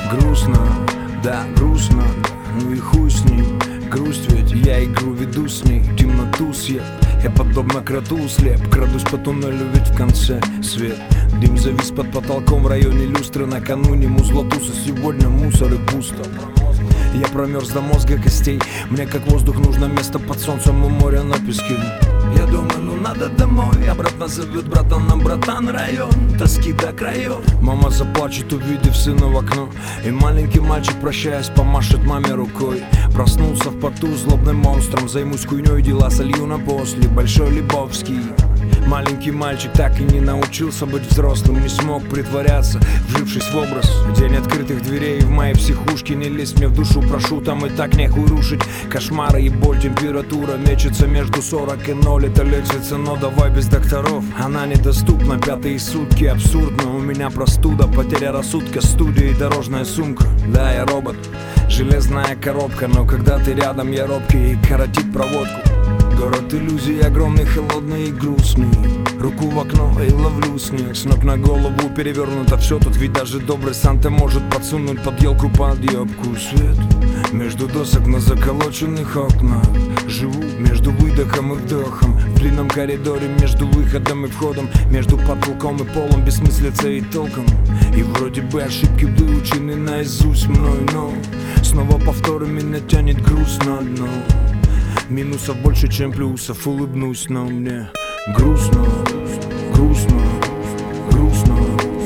Грустно, да, грустно, ну и хуй с ним. Грусть ведь, я игру веду с ней, темноту съел. Я подобно кроту слеп, крадусь по туннелю, ведь в конце свет. Дым завис под потолком в районе люстры. Накануне музлотуса, сегодня мусор и пусто. Я промерз до мозга костей. Мне как воздух нужно место под солнцем у моря на песке. Я думаю, ну надо домой. Обратно зовет братан, нам братан район. Тоски до краев. Мама заплачет, увидев сына в окно. И маленький мальчик, прощаясь, помашет маме рукой. Проснулся в поту злобным монстром. Займусь хуйней, дела солью на после. Большой Лебовский. Маленький мальчик так и не научился быть взрослым. Не смог притворяться, вжившись в образ. День открытых дверей в моей психушке. Не лезь мне в душу, прошу, там и так нехуй рушить. Кошмары и боль, температура мечется между 40 и 0. Это лечится, но давай без докторов. Она недоступна, пятые сутки. Абсурдно, у меня простуда. Потеря рассудка, студия и дорожная сумка. Да, я робот, железная коробка. Но когда ты рядом, я робкий и коротит проводку. Город иллюзий огромный, холодный и грустный. Руку в окно и ловлю снег. С ног на голову перевернуто все. Тут ведь даже добрый Санта может подсунуть под елку подъебку. Свет между досок на заколоченных окнах. Живу между выдохом и вдохом. В длинном коридоре между выходом и входом. Между потолком и полом бессмыслица и толком. И вроде бы ошибки выучены наизусть мной. Но снова повторы меня тянет грустно дно. Минусов больше, чем плюсов, улыбнусь, но мне грустно, грустно, грустно,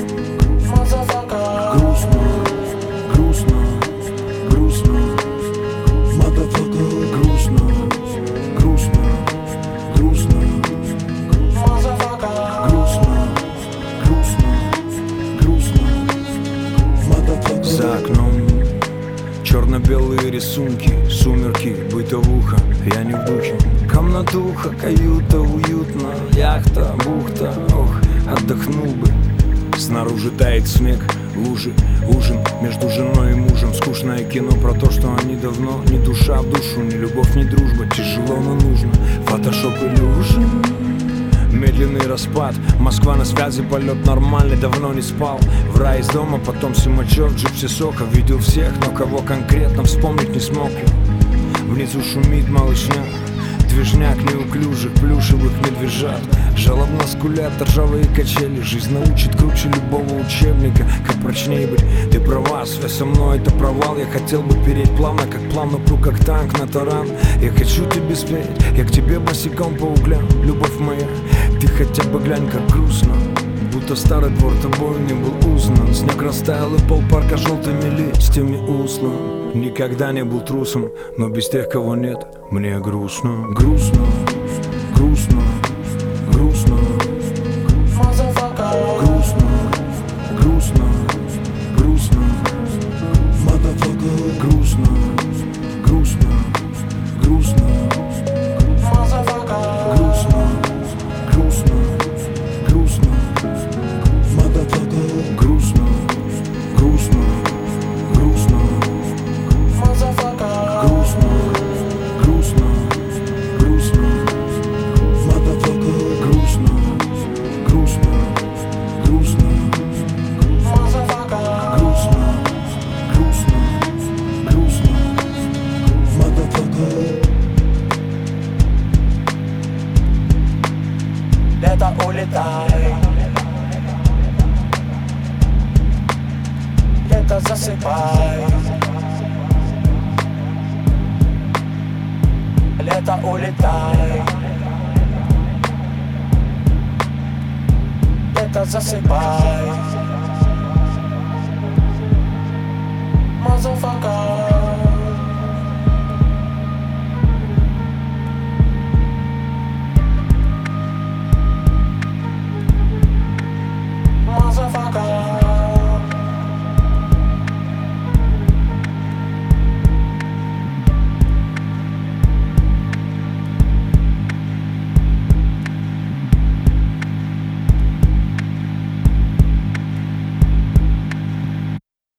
грустно, грустно, грустно, грустно, грустно, грустно, грустно, грустно. За окном черно-белые рисунки, сумерки, бытовуха, я не в духе. Комнатуха, каюта, уютно, яхта, бухта, ох, отдохнул бы. Снаружи тает снег, лужи, ужин между женой и мужем. Скучное кино про то, что они давно не душа в душу, ни любовь, ни дружба, тяжело, но нужно. Фотошоп илюжин. Медленный распад, Москва на связи, полет нормальный, давно не спал. В рай из дома, потом Симачев, Джипси Сока. Видел всех, но кого конкретно вспомнить не смог я. Внизу шумит малышня, движняк неуклюжих плюшевых медвежат. Жалобно скулят ржавые качели. Жизнь научит круче любого учебника. Как прочнее быть, ты права, связь со мной это провал. Я хотел бы переть плавно, пру, как танк на таран. Я хочу тебе спеть, я к тебе босиком по углям. Любовь моя, ты хотя бы глянь, как грустно. Будто старый двор тобой не был узнан. Снег растаял и полпарка желтыми листьями услан. Никогда не был трусом, но без тех, кого нет, мне грустно. Грустно, грустно, грустно, грустно, грустно, грустно, грустно, грустно, грустно, грустно, грустно, грустно, грустно, грустно, грустно, грустно, грустно, Лето улетай, лето засыпай. Лето улетай, лето засыпай.